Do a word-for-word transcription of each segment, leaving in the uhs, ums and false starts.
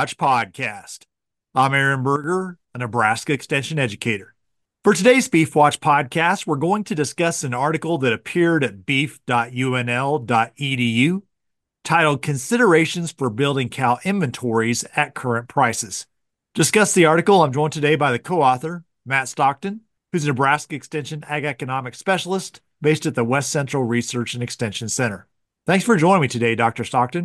Watch podcast. I'm Aaron Berger, a Nebraska Extension educator. For today's Beef Watch podcast, we're going to discuss an article that appeared at beef dot U N L dot E D U titled Considerations for Building Cow Inventories at Current Prices. To discuss the article, I'm joined today by the co-author, Matt Stockton, who's a Nebraska Extension Ag Economic Specialist based at the West Central Research and Extension Center. Thanks for joining me today, Doctor Stockton.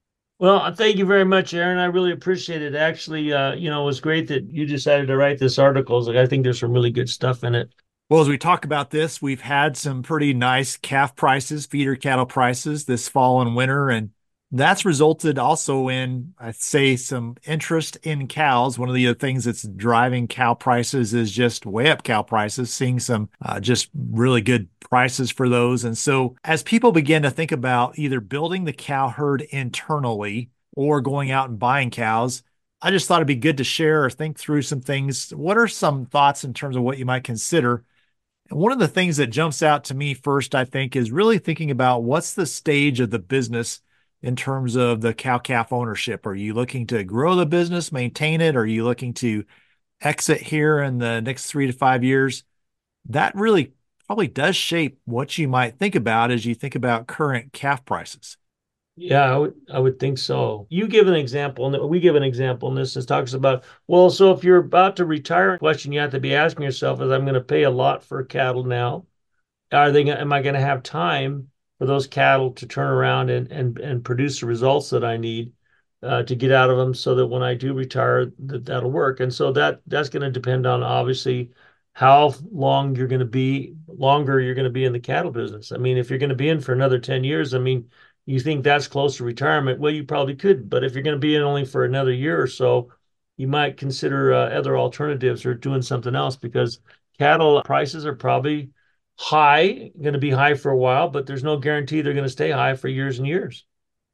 Well, thank you very much, Aaron. I really appreciate it. Actually, uh, you know, it was great that you decided to write this article. Like, I think there's some really good stuff in it. Well, as we talk about this, we've had some pretty nice calf prices, feeder cattle prices this fall and winter, and that's resulted also in, I'd say, some interest in cows. One of the other things that's driving cow prices is just way up cow prices, seeing some uh, just really good prices for those. And so as people begin to think about either building the cow herd internally or going out and buying cows, I just thought it'd be good to share or think through some things. What are some thoughts in terms of what you might consider? And one of the things that jumps out to me first, I think, is really thinking about what's the stage of the business in terms of the cow-calf ownership. Are you looking to grow the business, maintain it? Are you looking to exit here in the next three to five years? That really probably does shape what you might think about as you think about current calf prices. Yeah, I would, I would think so. You give an example, and we give an example, and this is talks about, well, so if you're about to retire, the question you have to be asking yourself is, I'm going to pay a lot for cattle now. Are they, am I going to have time for those cattle to turn around and and and produce the results that I need uh, to get out of them, so that when I do retire, that that'll work. And so that that's going to depend on, obviously, how long you're going to be, longer you're going to be in the cattle business. I mean, if you're going to be in for another ten years, I mean, you think that's close to retirement? Well, you probably could, but if you're going to be in only for another year or so, you might consider uh, other alternatives or doing something else, because cattle prices are probably high, going to be high for a while, but there's no guarantee they're going to stay high for years and years.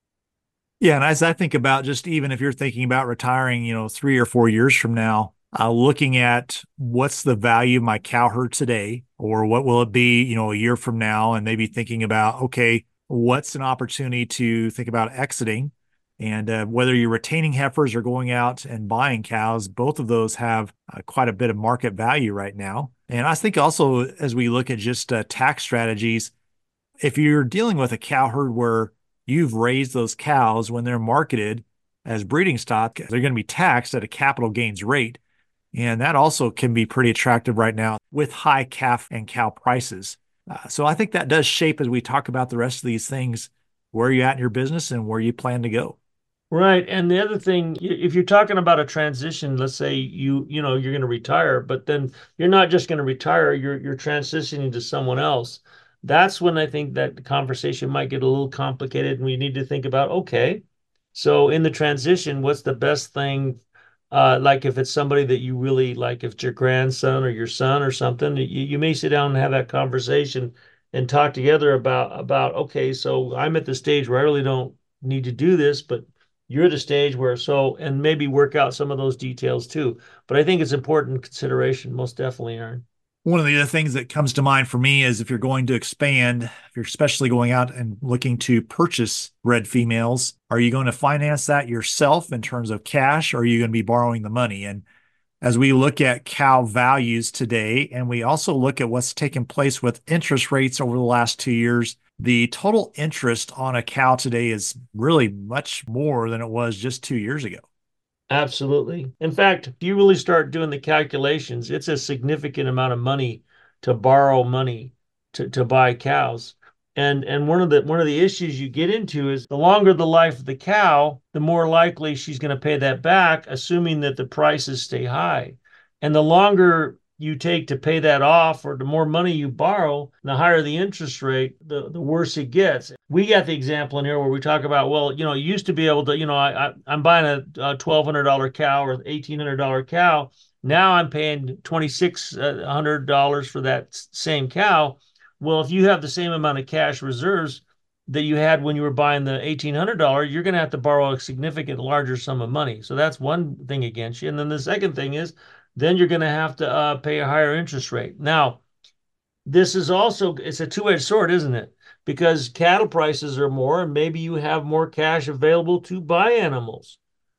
Yeah, and as I think about just even if you're thinking about retiring, you know, three or four years from now, uh, looking at what's the value of my cow herd today, or what will it be, you know, a year from now, and maybe thinking about, okay, what's an opportunity to think about exiting, and uh, whether you're retaining heifers or going out and buying cows, both of those have uh, quite a bit of market value right now. And I think also as we look at just uh, tax strategies, if you're dealing with a cow herd where you've raised those cows when they're marketed as breeding stock, they're going to be taxed at a capital gains rate. And that also can be pretty attractive right now with high calf and cow prices. Uh, so I think that does shape, as we talk about the rest of these things, where you're at in your business and where you plan to go. Right. And the other thing, if you're talking about a transition, let's say you, you know, you're going to retire, but then you're not just going to retire, you're you're transitioning to someone else. That's when I think that the conversation might get a little complicated, and we need to think about, okay, so in the transition, what's the best thing? Uh, like if it's somebody that you really like, if it's your grandson or your son or something, you, you may sit down and have that conversation and talk together about about, okay, so I'm at the stage where I really don't need to do this, but you're at a stage where, so, and maybe work out some of those details too. But I think it's important consideration, most definitely, Aaron. One of the other things that comes to mind for me is if you're going to expand, if you're especially going out and looking to purchase bred females, are you going to finance that yourself in terms of cash, or are you going to be borrowing the money? And as we look at cow values today, and we also look at what's taken place with interest rates over the last two years, the total interest on a cow today is really much more than it was just two years ago. Absolutely. In fact, if you really start doing the calculations, it's a significant amount of money to borrow money to, to buy cows. And and one of the one of the issues you get into is, the longer the life of the cow, the more likely she's going to pay that back, assuming that the prices stay high. And the longer you take to pay that off, or the more money you borrow, the higher the interest rate, the, the worse it gets. We got the example in here where we talk about, well, you know, you used to be able to, you know, I, I, I'm buying a, a twelve hundred dollar cow or eighteen hundred dollar cow. Now I'm paying twenty-six hundred dollars for that same cow. Well, if you have the same amount of cash reserves that you had when you were buying the eighteen hundred dollars, you're going to have to borrow a significant larger sum of money. So that's one thing against you. And then the second thing is, then you're going to have to uh, pay a higher interest rate. Now, this is also, it's a two-edged sword, isn't it? Because cattle prices are more, and maybe you have more cash available to buy animals.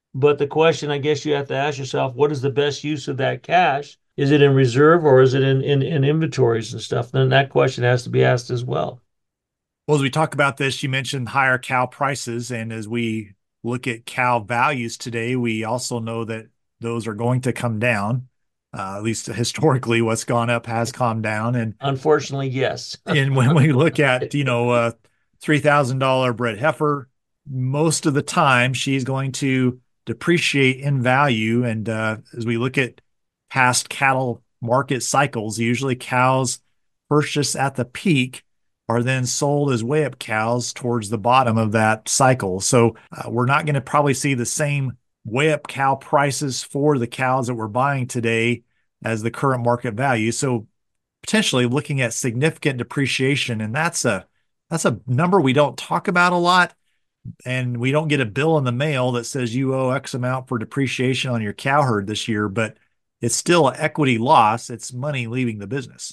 But the question I guess you have to ask yourself, what is the best use of that cash? Is it in reserve or is it in, in, in inventories and stuff? Then that question has to be asked as well. Well, as we talk about this, you mentioned higher cow prices. And as we look at cow values today, we also know that those are going to come down. Uh, at least historically, what's gone up has calmed down. And Unfortunately, yes. and when we look at, you know, a three thousand dollars bred heifer, most of the time she's going to depreciate in value. And uh, as we look at past cattle market cycles, usually cows purchased at the peak are then sold as weigh up cows towards the bottom of that cycle. So uh, we're not going to probably see the same weigh up cow prices for the cows that we're buying today as the current market value. So potentially looking at significant depreciation, and that's a that's a number we don't talk about a lot, and we don't get a bill in the mail that says you owe X amount for depreciation on your cow herd this year, but it's still an equity loss. It's money leaving the business.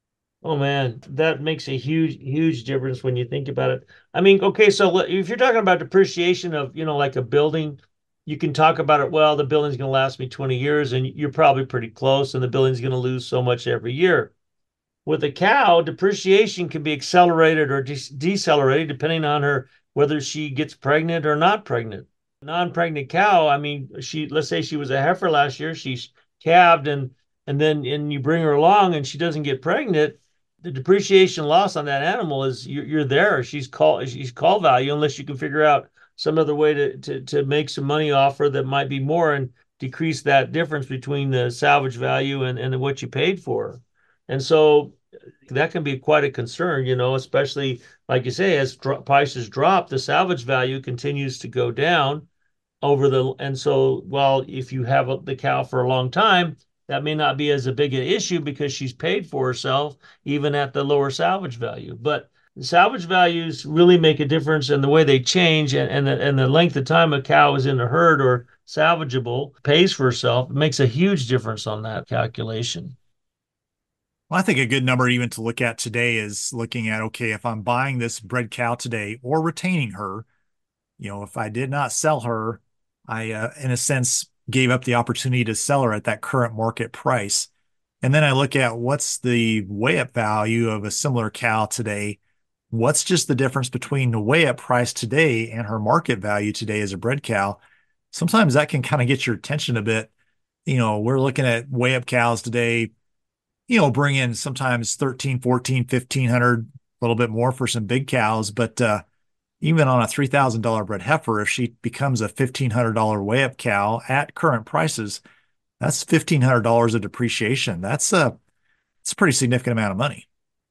Oh man, that makes a huge, huge difference when you think about it. I mean, okay, so if you're talking about depreciation of, you know, like a building, you can talk about it. Well, the building's going to last me twenty years, and you're probably pretty close, and the building's going to lose so much every year. With a cow, depreciation can be accelerated or de decelerated depending on her whether she gets pregnant or not pregnant. Non-pregnant cow, I mean, she let's say she was a heifer last year, she's calved and and then and you bring her along and she doesn't get pregnant, the depreciation loss on that animal is you're, you're there. She's call she's call value unless you can figure out some other way to to to make some money off her that might be more and decrease that difference between the salvage value and, and what you paid for her. And so that can be quite a concern, you know, especially like you say, as dro prices drop, the salvage value continues to go down over the, and so, well, if you have the cow for a long time, that may not be as a big an issue because she's paid for herself, even at the lower salvage value. But salvage values really make a difference in the way they change and, and, the, and the length of time a cow is in a herd or salvageable, pays for herself, it makes a huge difference on that calculation. Well, I think a good number even to look at today is looking at, okay, if I'm buying this bred cow today or retaining her, you know, if I did not sell her, I, uh, in a sense, gave up the opportunity to sell her at that current market price. And then I look at what's the weigh up value of a similar cow today. What's just the difference between the weigh up price today and her market value today as a bred cow? Sometimes that can kind of get your attention a bit. You know, we're looking at weigh up cows today, you know, bring in sometimes thirteen, fourteen, fifteen hundred, a little bit more for some big cows. But uh, even on a three thousand dollars bred heifer, if she becomes a fifteen hundred dollars weigh up cow at current prices, that's fifteen hundred dollars of depreciation. That's a, it's a pretty significant amount of money.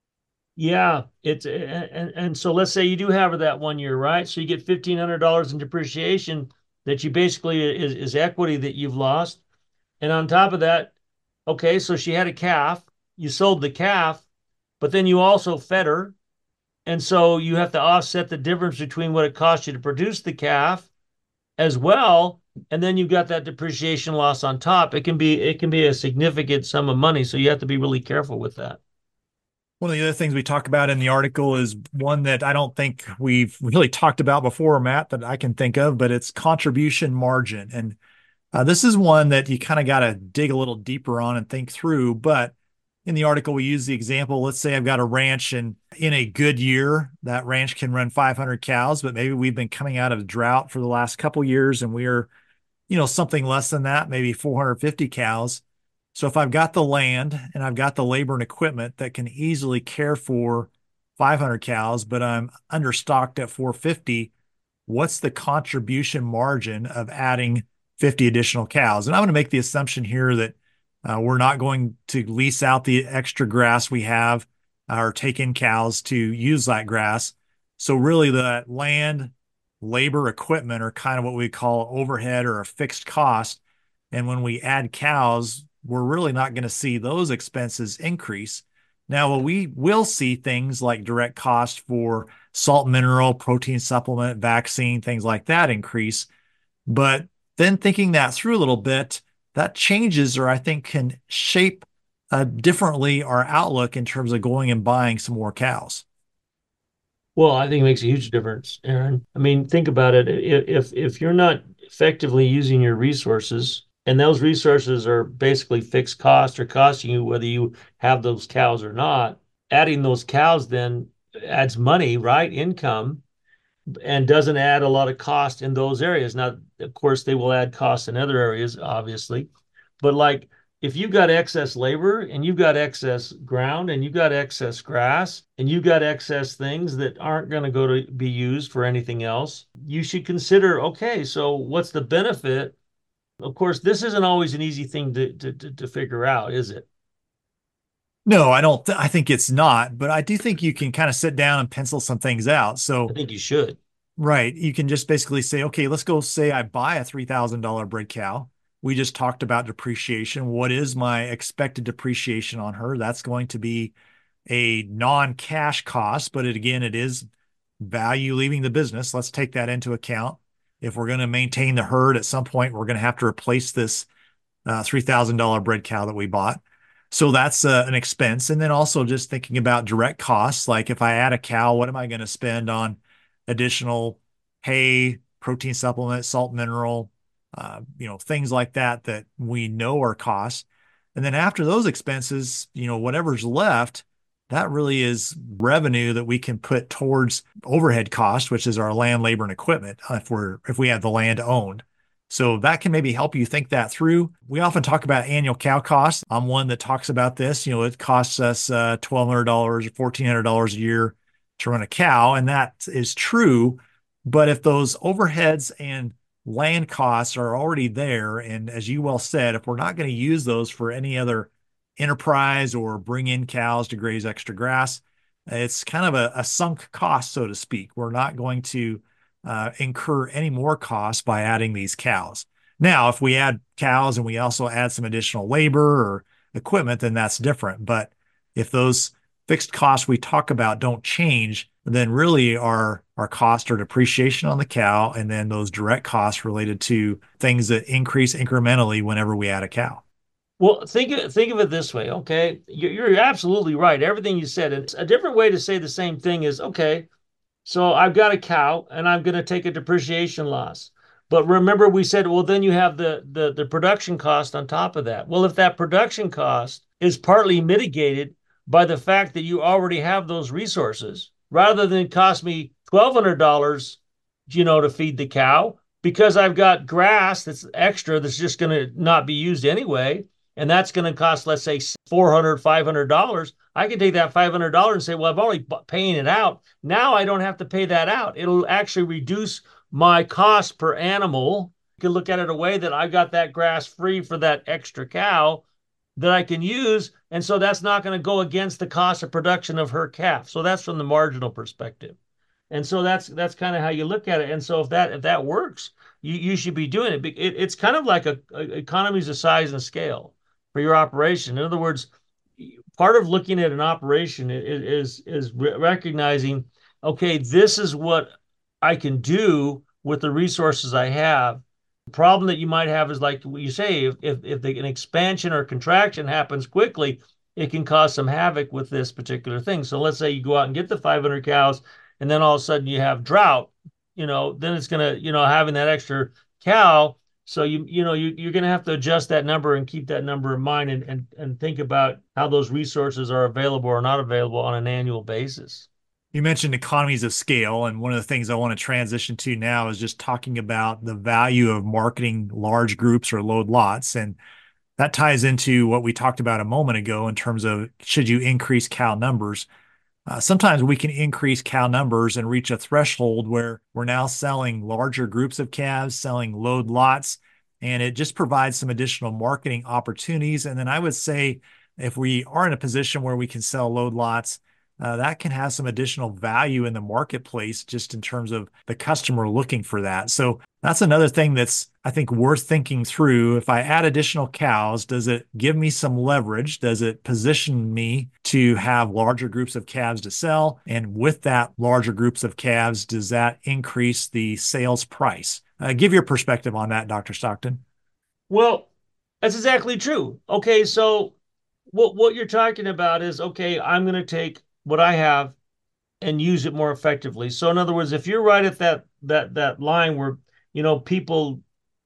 Yeah, it's and, and so let's say you do have her that one year, right? So you get fifteen hundred dollars in depreciation that you basically is, is equity that you've lost. And on top of that, okay, so she had a calf, you sold the calf, but then you also fed her. And so you have to offset the difference between what it cost you to produce the calf as well. And then you've got that depreciation loss on top. It can be it can be a significant sum of money. So you have to be really careful with that. One of the other things we talk about in the article is one that I don't think we've really talked about before, Matt, that I can think of, but it's contribution margin. And uh, this is one that you kind of got to dig a little deeper on and think through. But in the article, we use the example. Let's say I've got a ranch, and in a good year, that ranch can run five hundred cows, but maybe we've been coming out of drought for the last couple years and we're, you know, something less than that, maybe four hundred fifty cows. So if I've got the land and I've got the labor and equipment that can easily care for five hundred cows, but I'm understocked at four hundred fifty, what's the contribution margin of adding fifty additional cows? And I'm going to make the assumption here that uh, we're not going to lease out the extra grass we have uh, or take in cows to use that grass. So really the land, labor, equipment are kind of what we call overhead or a fixed cost. And when we add cows, we're really not going to see those expenses increase. Now, well, we will see things like direct cost for salt, mineral, protein supplement, vaccine, things like that increase. But then thinking that through a little bit, that changes, or I think can shape uh, differently our outlook in terms of going and buying some more cows. Well, I think it makes a huge difference, Aaron. I mean, think about it. If if you're not effectively using your resources. And those resources are basically fixed cost or costing you whether you have those cows or not. Adding those cows then adds money, right? Income, and doesn't add a lot of cost in those areas. Now, of course, they will add costs in other areas, obviously, but like if you've got excess labor and you've got excess ground and you've got excess grass and you've got excess things that aren't going to go to be used for anything else, you should consider, okay, so what's the benefit? Of course, this isn't always an easy thing to, to, to, to figure out, is it? No, I don't. Th I think it's not, but I do think you can kind of sit down and pencil some things out. I So, think you should. right, you can just basically say, okay, let's go say I buy a three thousand dollar bred cow. We just talked about depreciation. What is my expected depreciation on her? That's going to be a non-cash cost, but it, again, it is value leaving the business. Let's take that into account. If we're going to maintain the herd at some point, we're going to have to replace this uh, three thousand dollar bred cow that we bought. So that's uh, an expense. And then also just thinking about direct costs, like if I add a cow, what am I going to spend on additional hay, protein supplement, salt mineral, uh, you know, things like that that we know are costs. And then after those expenses, you know, whatever's left, that really is revenue that we can put towards overhead cost, which is our land, labor, and equipment if we're if we have the land owned. So that can maybe help you think that through. We often talk about annual cow costs. I'm one that talks about this. You know, it costs us uh, twelve hundred dollars or fourteen hundred dollars a year to run a cow, and that is true. But if those overheads and land costs are already there, and as you well said, if we're not going to use those for any other enterprise or bring in cows to graze extra grass, it's kind of a, a sunk cost, so to speak. We're not going to uh, incur any more costs by adding these cows. Now, if we add cows and we also add some additional labor or equipment, then that's different. But if those fixed costs we talk about don't change, then really our our cost or depreciation on the cow, and then those direct costs related to things that increase incrementally whenever we add a cow. Well, think of, think of it this way, okay? You're, you're absolutely right. Everything you said. And a different way to say the same thing is, okay, so I've got a cow and I'm going to take a depreciation loss. But remember we said, well, then you have the, the the production cost on top of that. Well, if that production cost is partly mitigated by the fact that you already have those resources, rather than cost me twelve hundred dollars you know, to feed the cow, because I've got grass that's extra that's just going to not be used anyway, and that's going to cost, let's say, four hundred dollars, five hundred dollars. I can take that five hundred dollars and say, well, I've already paying it out. Now I don't have to pay that out. It'll actually reduce my cost per animal. You can look at it a way that I got that grass free for that extra cow that I can use. And so that's not going to go against the cost of production of her calf. So that's from the marginal perspective. And so that's that's kind of how you look at it. And so if that if that works, you, you should be doing it. it. It's kind of like a, a economies of size and scale for your operation. In other words, part of looking at an operation is is recognizing, okay, this is what I can do with the resources I have. The problem that you might have is like what you say, if if, if the, an expansion or contraction happens quickly, it can cause some havoc with this particular thing. So let's say you go out and get the five hundred cows, and then all of a sudden you have drought, you know, then it's going to, you know, having that extra cow. So you, you know, you, you're going to have to adjust that number and keep that number in mind, and, and, and think about how those resources are available or not available on an annual basis. You mentioned economies of scale, and one of the things I want to transition to now is just talking about the value of marketing large groups or load lots. And that ties into what we talked about a moment ago in terms of should you increase cow numbers. Uh, sometimes we can increase cow numbers and reach a threshold where we're now selling larger groups of calves, selling load lots, and it just provides some additional marketing opportunities. And then I would say if we are in a position where we can sell load lots, uh, that can have some additional value in the marketplace just in terms of the customer looking for that. So that's another thing that's, I think, worth thinking through. If I add additional cows, does it give me some leverage? Does it position me to have larger groups of calves to sell? And with that larger groups of calves, does that increase the sales price? Uh, give your perspective on that, Doctor Stockton. Well, that's exactly true. Okay, so what what you're talking about is, okay, I'm going to take what I have and use it more effectively. So in other words, if you're right at that that that line where, you know, people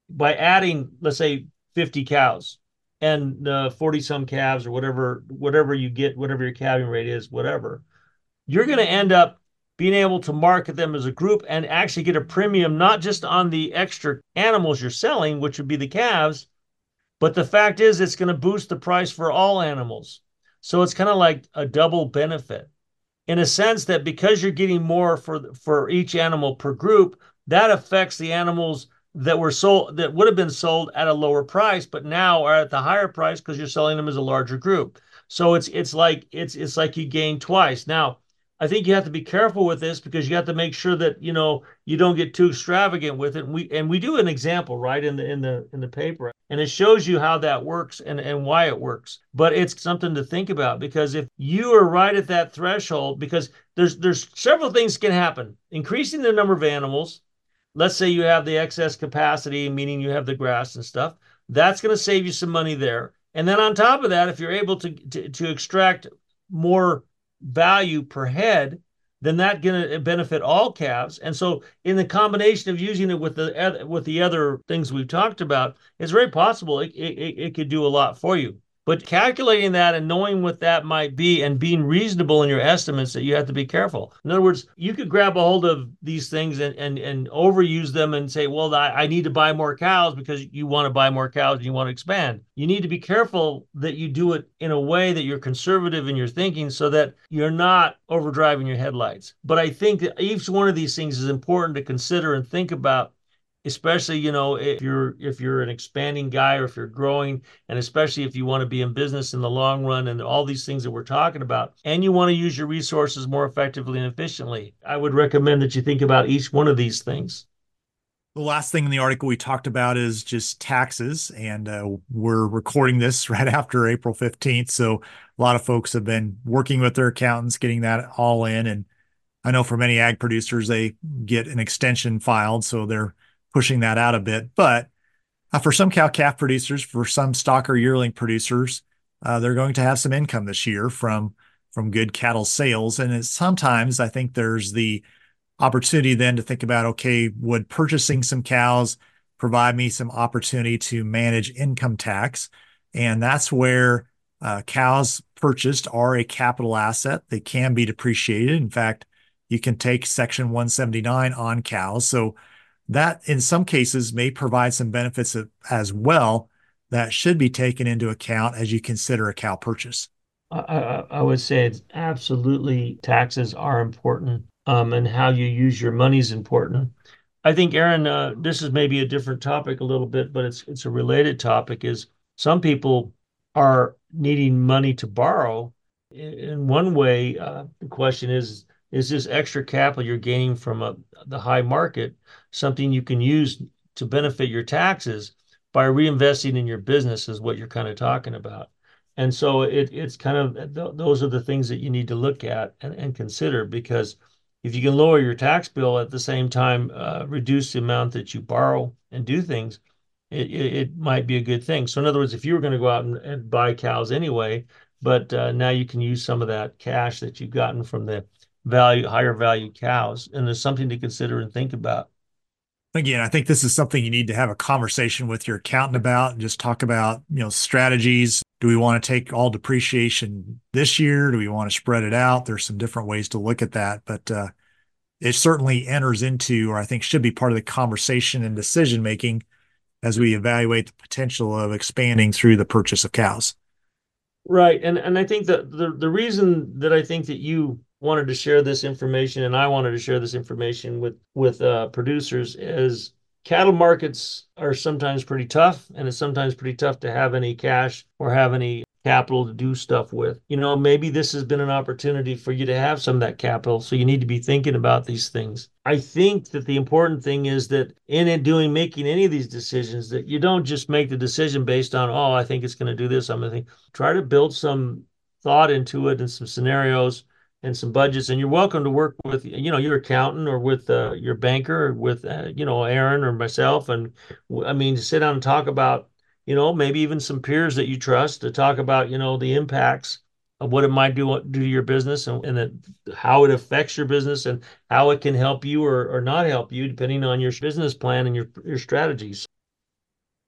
by adding, let's say, fifty cows and uh, forty some calves or whatever, whatever you get, whatever your calving rate is, whatever, you're going to end up being able to market them as a group and actually get a premium, not just on the extra animals you're selling, which would be the calves, but the fact is it's going to boost the price for all animals. So it's kind of like a double benefit in a sense that because you're getting more for for each animal per group, that affects the animals that were sold that would have been sold at a lower price, but now are at the higher price because you're selling them as a larger group. So it's it's like it's it's like you gain twice. Now, I think you have to be careful with this because you have to make sure that you know you don't get too extravagant with it. And we and we do an example right in the in the in the paper, and it shows you how that works and and why it works. But it's something to think about because if you are right at that threshold, because there's there's several things can happen. Increasing the number of animals, let's say you have the excess capacity, meaning you have the grass and stuff, that's going to save you some money there. And then on top of that, if you're able to, to, to extract more value per head, then that's going to benefit all calves. And so, in the combination of using it with the with the other things we've talked about, it's very possible it, it, it could do a lot for you. But calculating that and knowing what that might be and being reasonable in your estimates that you have to be careful. In other words, you could grab a hold of these things and and, and overuse them and say, well, I, I need to buy more cows because you want to buy more cows and you want to expand. You need to be careful that you do it in a way that you're conservative in your thinking so that you're not overdriving your headlights. But I think that each one of these things is important to consider and think about, especially you know if you're if you're an expanding guy or if you're growing, and especially if you want to be in business in the long run and all these things that we're talking about, and you want to use your resources more effectively and efficiently. I would recommend that you think about each one of these things. The last thing in the article we talked about is just taxes, and uh, we're recording this right after April fifteenth. So a lot of folks have been working with their accountants, getting that all in. And I know for many ag producers, they get an extension filed, so they're pushing that out a bit. But uh, for some cow-calf producers, for some stock or yearling producers, uh, they're going to have some income this year from from good cattle sales. And it's, sometimes I think there's the opportunity then to think about, okay, would purchasing some cows provide me some opportunity to manage income tax? And that's where uh, cows purchased are a capital asset. They can be depreciated. In fact, you can take Section one seventy-nine on cows. So that in some cases may provide some benefits as well that should be taken into account as you consider a cow purchase. I, I, I would say it's absolutely taxes are important, um, and how you use your money is important. I think, Aaron, uh, this is maybe a different topic a little bit, but it's it's a related topic. Is some people are needing money to borrow. In one way, uh, the question is: is this extra capital you're gaining from a, the high market something you can use to benefit your taxes by reinvesting in your business? Is what you're kind of talking about. And so it, it's kind of th those are the things that you need to look at and, and consider, because if you can lower your tax bill at the same time, uh, reduce the amount that you borrow and do things, it, it, it might be a good thing. So in other words, if you were going to go out and, and buy cows anyway, but uh, now you can use some of that cash that you've gotten from the value, higher value cows, and there's something to consider and think about. Again, I think this is something you need to have a conversation with your accountant about and just talk about, you know, strategies. Do we want to take all depreciation this year? Do we want to spread it out? There's some different ways to look at that, but uh, it certainly enters into, or I think should be part of the conversation and decision making as we evaluate the potential of expanding through the purchase of cows. Right. And and I think that the the reason that I think that you wanted to share this information and I wanted to share this information with with uh, producers is cattle markets are sometimes pretty tough, and it's sometimes pretty tough to have any cash or have any capital to do stuff with. You know, maybe this has been an opportunity for you to have some of that capital, so you need to be thinking about these things. I think that the important thing is that in it doing making any of these decisions, that you don't just make the decision based on, oh, I think it's going to do this. I'm going to think, try to build some thought into it and some scenarios and some budgets. And you're welcome to work with, you know, your accountant or with uh, your banker or with, uh, you know, Aaron or myself. And I mean, to sit down and talk about, you know, maybe even some peers that you trust to talk about, you know, the impacts of what it might do, do to your business, and, and that, how it affects your business and how it can help you or, or not help you, depending on your business plan and your, your strategies.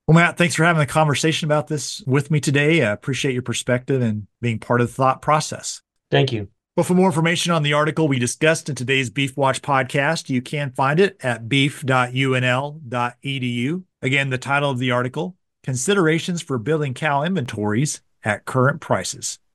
Well, Matt, thanks for having a conversation about this with me today. I appreciate your perspective and being part of the thought process. Thank you. Well, for more information on the article we discussed in today's Beef Watch podcast, you can find it at beef dot u n l dot e d u. Again, the title of the article, Considerations for Building Cow Inventories at Current Prices.